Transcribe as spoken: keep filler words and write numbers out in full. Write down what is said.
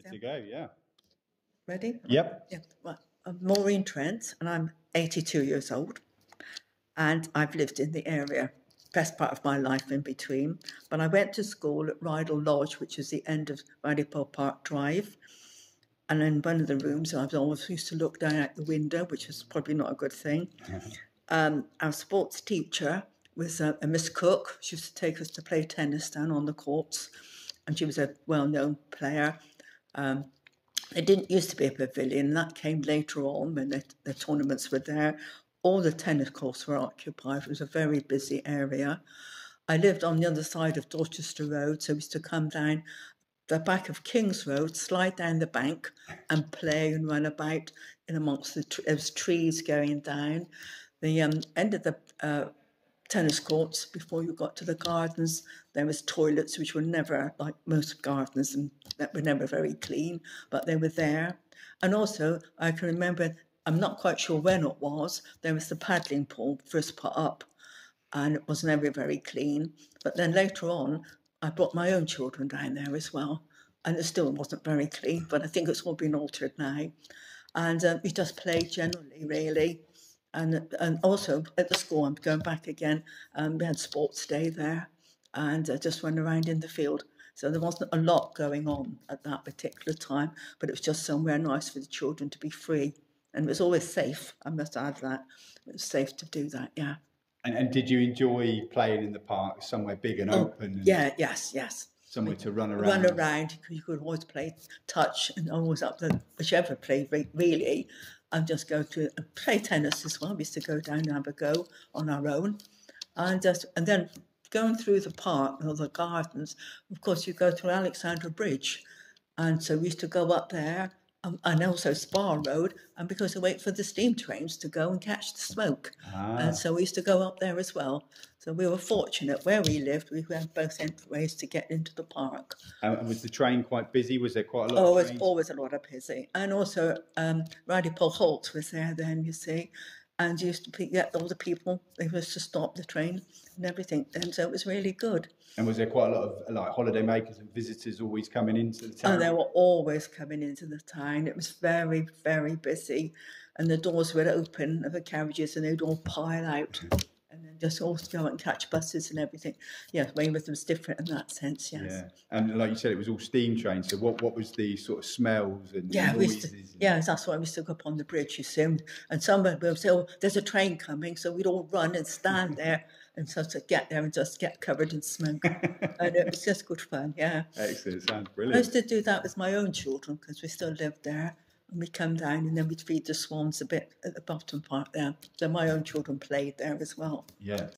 to go, yeah. Ready? Yep. Yeah. Well, I'm Maureen Trent, and I'm eighty-two years old, and I've lived in the area best part of my life in between. But I went to school at Rydal Lodge, which is the end of Rydal Park Drive. And in one of the rooms, I was always used to look down out the window, which was probably not a good thing. um, our sports teacher was a, a Miss Cook. She used to take us to play tennis down on the courts, and she was a well-known player. Um, It didn't used to be a pavilion. That came later on when the, the tournaments were there. All the tennis courts were occupied. It was a very busy area. I lived on the other side of Dorchester Road, so we used to come down the back of King's Road, slide down the bank and play and run about in amongst the there was trees going down. The um, end of the uh, tennis courts, before you got to the gardens, there was toilets, which were never, like most gardens, and that were never very clean, but they were there. And also, I can remember, I'm not quite sure when it was, there was the paddling pool first put up, and it was never very clean. But then later on, I brought my own children down there as well, and it still wasn't very clean, but I think it's all been altered now. And um, we just played generally, really. And and also at the school, I'm going back again, um, we had sports day there, and uh, just went around in the field. So there wasn't a lot going on at that particular time, but it was just somewhere nice for the children to be free. And it was always safe, I must add that. It was safe to do that, yeah. And, and did you enjoy playing in the park, somewhere big and Oh, open? And yeah, yes, yes. somewhere to run around? Run around, you could always play touch and always up the whichever play, really. And just go to play tennis as well. We used to go down and have a go on our own. And just and then going through the park or the gardens, of course, you go to Alexandra Bridge. And so we used to go up there, um, and also Spa Road, and because I wait for the steam trains to go and catch the smoke. Ah. And so we used to go up there as well. So we were fortunate where we lived, we had both entryways to get into the park. And was the train quite busy? Was there quite a lot Oh, of it was trains? always a lot of busy. And also, um, Radical Holt was there then, you see, and used to get all the people, they used to stop the train and everything. And so it was really good. And was there quite a lot of like holiday makers and visitors always coming into the town? Oh, they were always coming into the town. It was very, very busy. And the doors would open of the carriages and they'd all pile out. And then just all go and catch buses and everything. Yeah, Weymouth was different in that sense, yes. Yeah, and like you said, it was all steam trains. So what, what was the sort of smells and yeah, noises? We to, yeah, that's why we used to go up on the bridge, you see. And somebody would say, oh, there's a train coming. So we'd all run and stand there and so to get there and just get covered in smoke. And it was just good fun, yeah. Excellent, sounds I brilliant. used to do that with my own children because we still lived there. And we'd come down and then we'd feed the swans a bit at the bottom part there. So my own children played there as well. Yeah,